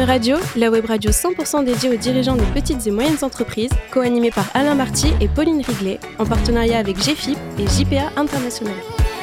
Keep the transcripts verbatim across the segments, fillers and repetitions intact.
Radio, la web radio cent pour cent dédiée aux dirigeants des petites et moyennes entreprises, co-animée par Alain Marty et Pauline Riglet, en partenariat avec G F I P et J P A International.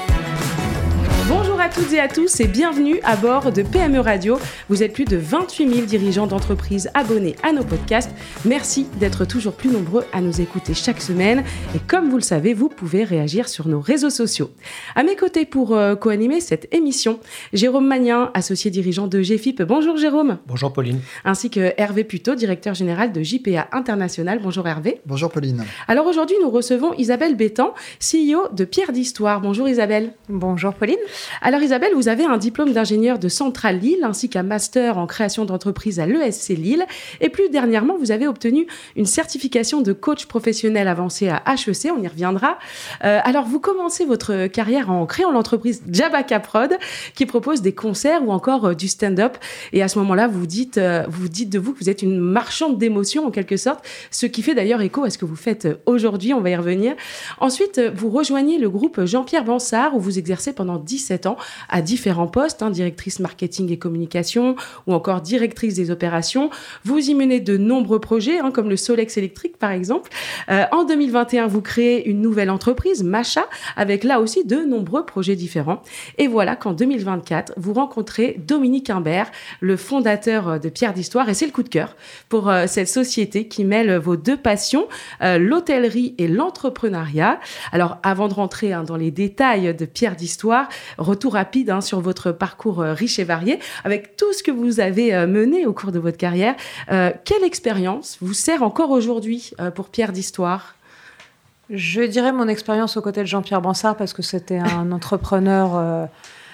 Bonjour à toutes et à tous et bienvenue à bord de P M E Radio. Vous êtes plus de vingt-huit mille dirigeants d'entreprises abonnés à nos podcasts. Merci d'être toujours plus nombreux à nous écouter chaque semaine. Et comme vous le savez, vous pouvez réagir sur nos réseaux sociaux. À mes côtés pour euh, co-animer cette émission, Jérôme Magnin, associé dirigeant de G F I P. Bonjour Jérôme. Bonjour Pauline. Ainsi que Hervé Puteau, directeur général de J P A International. Bonjour Hervé. Bonjour Pauline. Alors aujourd'hui, nous recevons Isabelle Bétan, C E O de Pierre d'Histoire. Bonjour Isabelle. Bonjour Pauline. Alors Isabelle, vous avez un diplôme d'ingénieur de Centrale Lille ainsi qu'un master en création d'entreprise à l'E S C Lille. Et plus dernièrement, vous avez obtenu une certification de coach professionnel avancé à H E C, on y reviendra. Euh, alors vous commencez votre carrière en créant l'entreprise Jabaka Prod qui propose des concerts ou encore euh, du stand-up. Et à ce moment-là, vous dites, euh, vous dites de vous que vous êtes une marchande d'émotions en quelque sorte, ce qui fait d'ailleurs écho à ce que vous faites aujourd'hui, on va y revenir. Ensuite, vous rejoignez le groupe Jean-Pierre Bansard où vous exercez pendant dix-sept ans à différents postes, hein, directrice marketing et communication ou encore directrice des opérations. Vous y menez de nombreux projets, hein, comme le Solex électrique par exemple. Euh, en deux mille vingt et un, vous créez une nouvelle entreprise, Macha, avec là aussi de nombreux projets différents. Et voilà qu'en deux mille vingt-quatre, vous rencontrez Dominique Imbert, le fondateur de Pierre d'Histoire, et c'est le coup de cœur pour euh, cette société qui mêle vos deux passions, euh, l'hôtellerie et l'entrepreneuriat. Alors avant de rentrer hein, dans les détails de Pierre d'Histoire, retour rapide hein, sur votre parcours euh, riche et varié, avec tout ce que vous avez euh, mené au cours de votre carrière. Euh, quelle expérience vous sert encore aujourd'hui euh, pour Pierre d'Histoire ? Je dirais mon expérience aux côtés de Jean-Pierre Bansard parce que c'était un entrepreneur euh,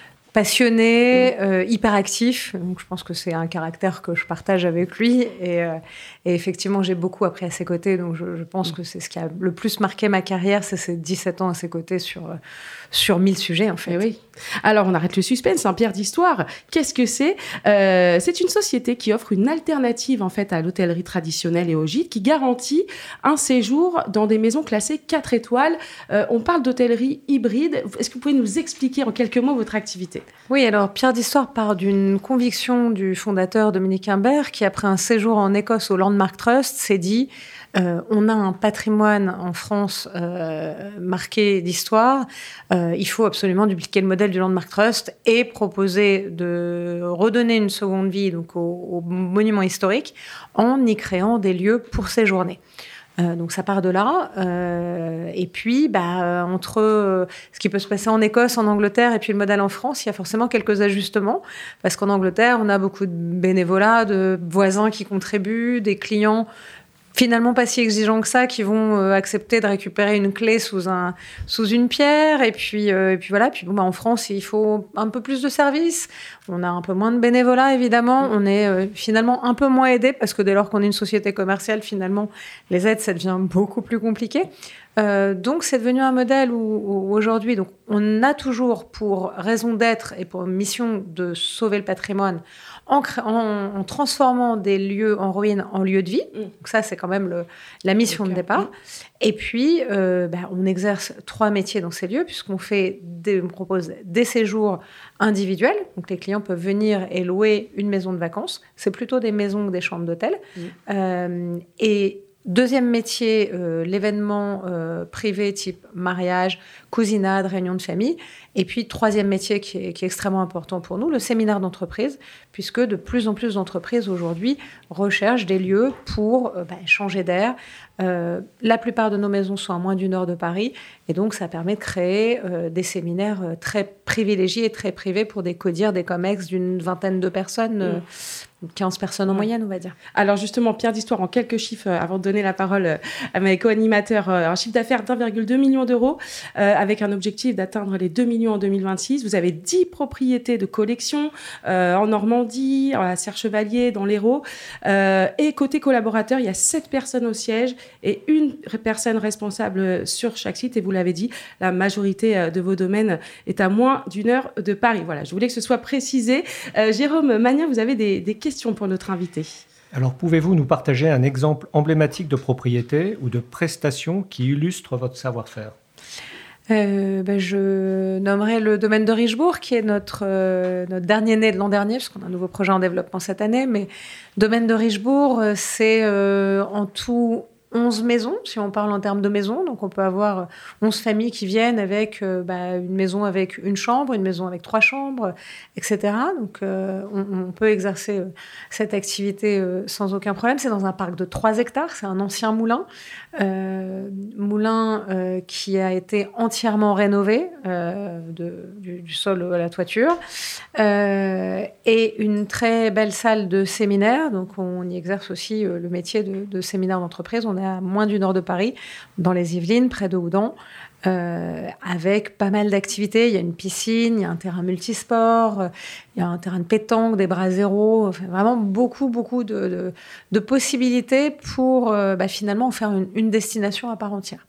passionné, euh, hyper actif. Donc je pense que c'est un caractère que je partage avec lui. Et, euh, et effectivement, j'ai beaucoup appris à ses côtés. Donc je, je pense que c'est ce qui a le plus marqué ma carrière, c'est ces dix-sept ans à ses côtés sur, sur mille sujets en fait. Et oui. Alors, on arrête le suspense, hein, Pierre d'Histoire. Qu'est-ce que c'est ? euh, C'est une société qui offre une alternative en fait à l'hôtellerie traditionnelle et au gîte, qui garantit un séjour dans des maisons classées quatre étoiles. Euh, on parle d'hôtellerie hybride. Est-ce que vous pouvez nous expliquer en quelques mots votre activité ? Oui, alors Pierre d'Histoire part d'une conviction du fondateur Dominique Imbert, qui après un séjour en Écosse au Landmark Trust s'est dit Euh, on a un patrimoine en France euh, marqué d'histoire. Euh, il faut absolument dupliquer le modèle du Landmark Trust et proposer de redonner une seconde vie donc aux, aux monuments historiques en y créant des lieux pour séjourner. Euh, donc ça part de là. Euh, et puis, bah, entre euh, ce qui peut se passer en Écosse, en Angleterre et puis le modèle en France, il y a forcément quelques ajustements. Parce qu'en Angleterre, on a beaucoup de bénévolat, de voisins qui contribuent, des clients finalement pas si exigeants que ça, qui vont euh, accepter de récupérer une clé sous, un, sous une pierre. Et puis, euh, et puis voilà. Puis bon, bah, en France, il faut un peu plus de services. On a un peu moins de bénévolat, évidemment. On est euh, finalement un peu moins aidé parce que dès lors qu'on est une société commerciale, finalement, les aides, ça devient beaucoup plus compliqué. Euh, donc, c'est devenu un modèle où, où aujourd'hui, donc, on a toujours pour raison d'être et pour mission de sauver le patrimoine en, cré- en, en transformant des lieux en ruines en lieux de vie. Mmh. Donc ça, c'est quand même le, la mission okay. de départ. Mmh. Et puis, euh, bah, on exerce trois métiers dans ces lieux puisqu'on fait des, on propose des séjours individuels. Donc, les clients peuvent venir et louer une maison de vacances. C'est plutôt des maisons que des chambres d'hôtel. Mmh. Euh, et deuxième métier, euh, l'événement euh, privé type mariage, cousinade, réunion de famille. Et puis, troisième métier qui est, qui est extrêmement important pour nous, le séminaire d'entreprise, puisque de plus en plus d'entreprises aujourd'hui recherchent des lieux pour euh, bah, changer d'air. Euh, la plupart de nos maisons sont à moins d'une heure de Paris, et donc ça permet de créer euh, des séminaires euh, très privilégiés et très privés pour des codires, des comex d'une vingtaine de personnes, euh, mmh. quinze personnes en ouais. moyenne, on va dire. Alors justement, Pierre d'Histoire, en quelques chiffres, euh, avant de donner la parole euh, à mes co-animateurs, euh, un chiffre d'affaires d'un virgule deux million d'euros, euh, avec un objectif d'atteindre les deux millions en deux mille vingt-six. Vous avez dix propriétés de collection euh, en Normandie, à Serre-Chevalier, dans l'Hérault. Euh, et côté collaborateurs, il y a sept personnes au siège et une personne responsable sur chaque site. Et vous l'avez dit, la majorité de vos domaines est à moins d'une heure de Paris. Voilà, je voulais que ce soit précisé. Euh, Jérôme Magnin, vous avez des, des questions pour notre invité. Alors, pouvez-vous nous partager un exemple emblématique de propriété ou de prestation qui illustre votre savoir-faire ? Euh, ben je nommerai le domaine de Richebourg, qui est notre, euh, notre dernier né de l'an dernier, puisqu'on a un nouveau projet en développement cette année. Mais domaine de Richebourg, c'est euh, en tout onze maisons, si on parle en termes de maisons. Donc, on peut avoir onze familles qui viennent avec euh, bah, une maison avec une chambre, une maison avec trois chambres, et cetera. Donc, euh, on, on peut exercer euh, cette activité euh, sans aucun problème. C'est dans un parc de trois hectares. C'est un ancien moulin. Euh, moulin euh, qui a été entièrement rénové euh, de, du, du sol à la toiture. Euh, et une très belle salle de séminaire. Donc, on y exerce aussi euh, le métier de, de séminaire d'entreprise. On est à moins d'une heure de Paris, dans les Yvelines, près de Houdan, euh, avec pas mal d'activités. Il y a une piscine, il y a un terrain multisport, euh, il y a un terrain de pétanque, des bras zéro, enfin, vraiment beaucoup, beaucoup de, de, de possibilités pour euh, bah, finalement en faire une, une destination à part entière.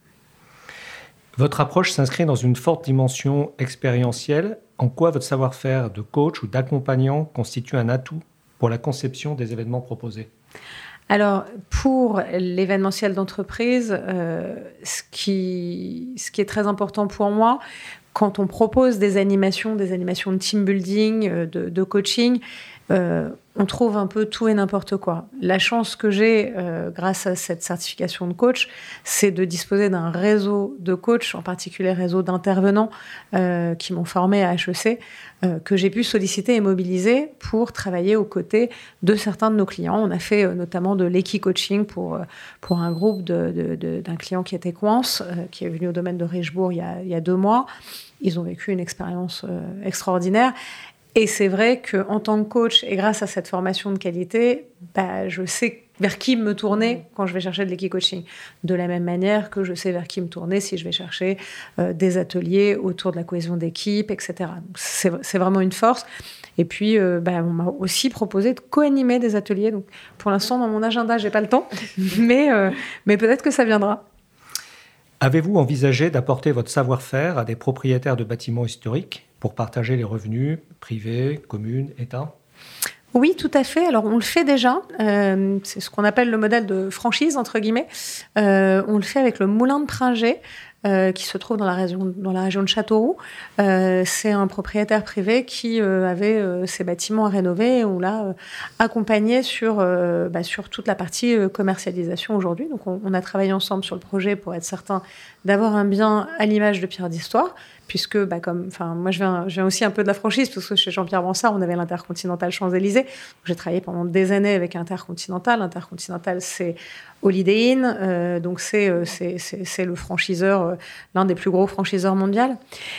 Votre approche s'inscrit dans une forte dimension expérientielle. En quoi votre savoir-faire de coach ou d'accompagnant constitue un atout pour la conception des événements proposés ? Alors, pour l'événementiel d'entreprise, euh, ce qui, ce qui est très important pour moi, quand on propose des animations, des animations de team building, de, de coaching, euh, on trouve un peu tout et n'importe quoi. La chance que j'ai, euh, grâce à cette certification de coach, c'est de disposer d'un réseau de coachs, en particulier réseau d'intervenants euh, qui m'ont formé à H E C, euh, que j'ai pu solliciter et mobiliser pour travailler aux côtés de certains de nos clients. On a fait euh, notamment de l'équi-coaching pour, euh, pour un groupe de, de, de, d'un client qui était Coince, euh, qui est venu au domaine de Richebourg il y a, il y a deux mois. Ils ont vécu une expérience euh, extraordinaire. Et c'est vrai qu'en tant que coach, et grâce à cette formation de qualité, bah, je sais vers qui me tourner quand je vais chercher de l'équi-coaching. De la même manière que je sais vers qui me tourner si je vais chercher euh, des ateliers autour de la cohésion d'équipe, et cetera. Donc c'est, c'est vraiment une force. Et puis, euh, bah, on m'a aussi proposé de co-animer des ateliers. Donc, pour l'instant, dans mon agenda, je n'ai pas le temps, mais, euh, mais peut-être que ça viendra. Avez-vous envisagé d'apporter votre savoir-faire à des propriétaires de bâtiments historiques pour partager les revenus privés, communes, État ? Oui, tout à fait. Alors, on le fait déjà. Euh, c'est ce qu'on appelle le modèle de franchise, entre guillemets. Euh, on le fait avec le Moulin de Pringé, euh, qui se trouve dans la région, dans la région de Châteauroux. Euh, c'est un propriétaire privé qui euh, avait euh, ses bâtiments à rénover. Et on l'a euh, accompagné sur, euh, bah, sur toute la partie euh, commercialisation aujourd'hui. Donc, on, on a travaillé ensemble sur le projet pour être certain d'avoir un bien à l'image de Pierre d'Histoire. Puisque, bah, comme, enfin, moi, je viens, je viens aussi un peu de la franchise, parce que chez Jean-Pierre Bansard, on avait l'Intercontinental Champs-Élysées. J'ai travaillé pendant des années avec Intercontinental. Intercontinental, c'est Holiday Inn, euh, donc c'est, euh, c'est, c'est, c'est le franchiseur, euh, l'un des plus gros franchiseurs mondiaux.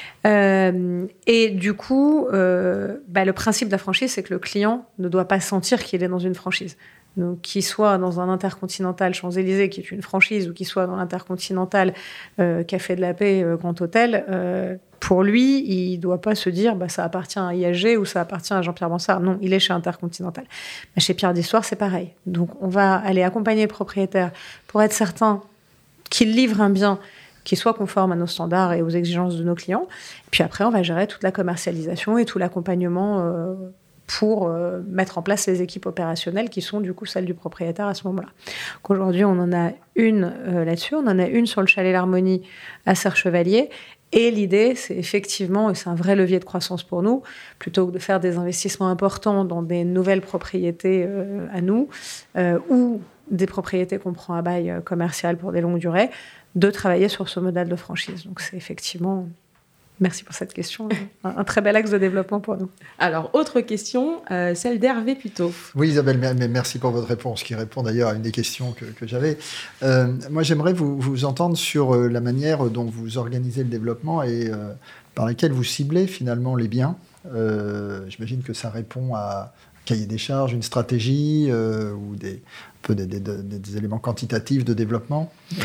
Euh, et du coup, euh, bah, le principe de la franchise, c'est que le client ne doit pas sentir qu'il est dans une franchise. Donc, qu'il soit dans un Intercontinental Champs-Élysées, qui est une franchise, ou qu'il soit dans l'Intercontinental euh, Café de la Paix, euh, Grand Hôtel, euh, pour lui, il ne doit pas se dire bah, ça appartient à I H G ou ça appartient à Jean-Pierre Bansard. Non, il est chez Intercontinental. Mais chez Pierre d'Histoire, c'est pareil. Donc, on va aller accompagner le propriétaire pour être certain qu'il livre un bien qui soit conforme à nos standards et aux exigences de nos clients. Et puis après, on va gérer toute la commercialisation et tout l'accompagnement euh, pour euh, mettre en place les équipes opérationnelles qui sont du coup celles du propriétaire à ce moment-là. Donc aujourd'hui, on en a une euh, là-dessus, on en a une sur le chalet L'Harmonie à Serre-Chevalier. Et l'idée, c'est effectivement, et c'est un vrai levier de croissance pour nous, plutôt que de faire des investissements importants dans des nouvelles propriétés euh, à nous, euh, ou des propriétés qu'on prend à bail euh, commercial pour des longues durées, de travailler sur ce modèle de franchise. Donc c'est effectivement... Merci pour cette question. Un, un très bel axe de développement pour nous. Alors, autre question, euh, celle d'Hervé plutôt. Oui, Isabelle, merci pour votre réponse, qui répond d'ailleurs à une des questions que, que j'avais. Euh, moi, j'aimerais vous, vous entendre sur euh, la manière dont vous organisez le développement et euh, par laquelle vous ciblez finalement les biens. Euh, j'imagine que ça répond à un cahier des charges, une stratégie euh, ou des, un peu des, des, des, des éléments quantitatifs de développement. Euh,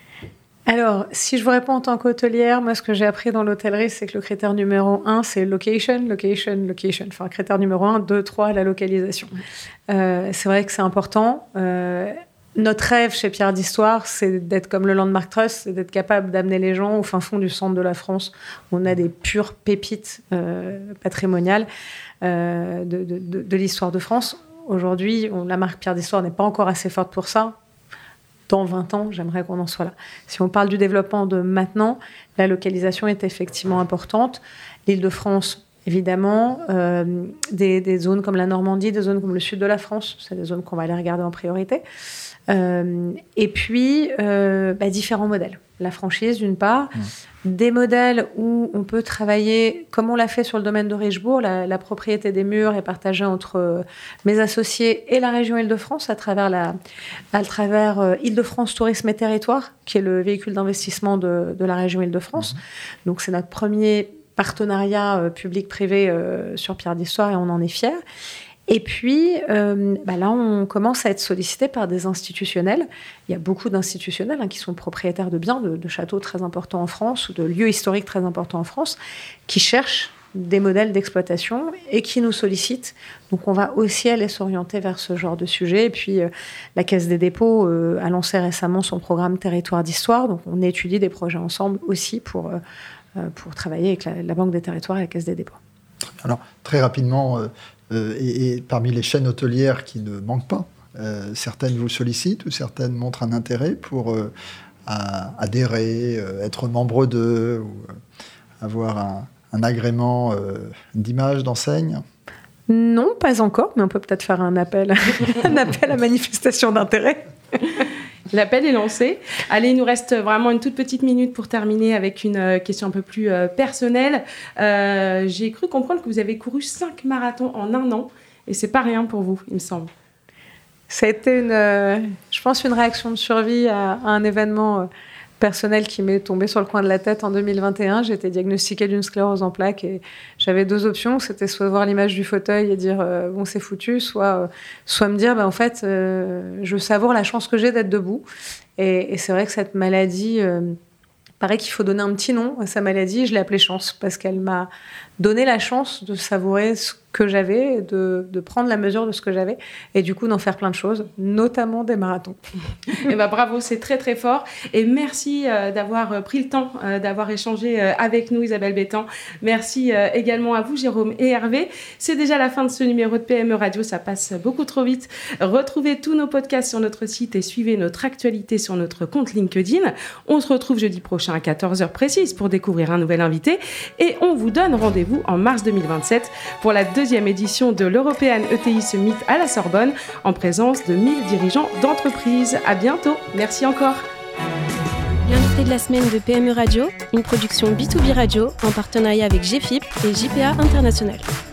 Alors, si je vous réponds en tant qu'hôtelière, moi, ce que j'ai appris dans l'hôtellerie, c'est que le critère numéro un, c'est location, location, location. Enfin, critère numéro un, deux, trois, la localisation. Euh, c'est vrai que c'est important. Euh, notre rêve chez Pierre d'Histoire, c'est d'être comme le Landmark Trust, c'est d'être capable d'amener les gens au fin fond du centre de la France, où on a des pures pépites euh, patrimoniales euh, de, de, de, de l'histoire de France. Aujourd'hui, on, la marque Pierre d'Histoire n'est pas encore assez forte pour ça. dans vingt ans, j'aimerais qu'on en soit là. Si on parle du développement de maintenant, la localisation est effectivement importante. L'Île-de-France, évidemment, euh, des, des zones comme la Normandie, des zones comme le sud de la France, c'est des zones qu'on va aller regarder en priorité. Euh, et puis, euh, bah, différents modèles. La franchise, d'une part. Mmh. Des modèles où on peut travailler, comme on l'a fait sur le domaine de Richebourg, la, la propriété des murs est partagée entre euh, mes associés et la région Île-de-France à travers, la, à travers euh, Île-de-France Tourisme et Territoire, qui est le véhicule d'investissement de, de la région Île-de-France. Mmh. Donc, c'est notre premier partenariat euh, public-privé euh, sur Pierre d'Histoire et on en est fiers. Et puis, euh, bah là, on commence à être sollicité par des institutionnels. Il y a beaucoup d'institutionnels hein, qui sont propriétaires de biens, de, de châteaux très importants en France ou de lieux historiques très importants en France, qui cherchent des modèles d'exploitation et qui nous sollicitent. Donc, on va aussi aller s'orienter vers ce genre de sujet. Et puis, euh, la Caisse des dépôts euh, a lancé récemment son programme Territoire d'Histoire. Donc, on étudie des projets ensemble aussi pour, euh, pour travailler avec la, la Banque des Territoires et la Caisse des dépôts. Alors, très rapidement... Euh... Euh, et, et parmi les chaînes hôtelières qui ne manquent pas, euh, certaines vous sollicitent ou certaines montrent un intérêt pour euh, à, adhérer, euh, être membre d'eux, ou euh, avoir un, un agrément euh, d'image, d'enseigne? Non, pas encore, mais on peut peut-être faire un appel, un appel à manifestation d'intérêt. L'appel est lancé. Allez, il nous reste vraiment une toute petite minute pour terminer avec une euh, question un peu plus euh, personnelle. Euh, j'ai cru comprendre que vous avez couru cinq marathons en un an, et c'est pas rien pour vous, il me semble. Ça a été, une, euh, je pense, une réaction de survie à, à un événement euh, personnel qui m'est tombé sur le coin de la tête en deux mille vingt et un. J'ai été diagnostiquée d'une sclérose en plaques et j'avais deux options. C'était soit voir l'image du fauteuil et dire euh, bon, c'est foutu, soit, euh, soit me dire bah, en fait, euh, je savoure la chance que j'ai d'être debout. Et, et c'est vrai que cette maladie, euh, paraît qu'il faut donner un petit nom à sa maladie. Je l'ai appelée chance parce qu'elle m'a donné la chance de savourer ce que j'avais, de, de prendre la mesure de ce que j'avais et du coup d'en faire plein de choses, notamment des marathons. Et bah, bravo, c'est très très fort. Et merci euh, d'avoir pris le temps, euh, d'avoir échangé euh, avec nous, Isabelle Bétan. Merci euh, également à vous, Jérôme et Hervé. C'est déjà la fin de ce numéro de P M E Radio, ça passe beaucoup trop vite. Retrouvez tous nos podcasts sur notre site et suivez notre actualité sur notre compte LinkedIn. On se retrouve jeudi prochain à quatorze heures précise pour découvrir un nouvel invité et on vous donne rendez-vous en mars deux mille vingt-sept pour la deuxième édition de l'European E T I Summit à la Sorbonne en présence de mille dirigeants d'entreprises. À bientôt. Merci encore. L'invité de la semaine de P M E Radio, une production B deux B Radio en partenariat avec G F I P et J P A International.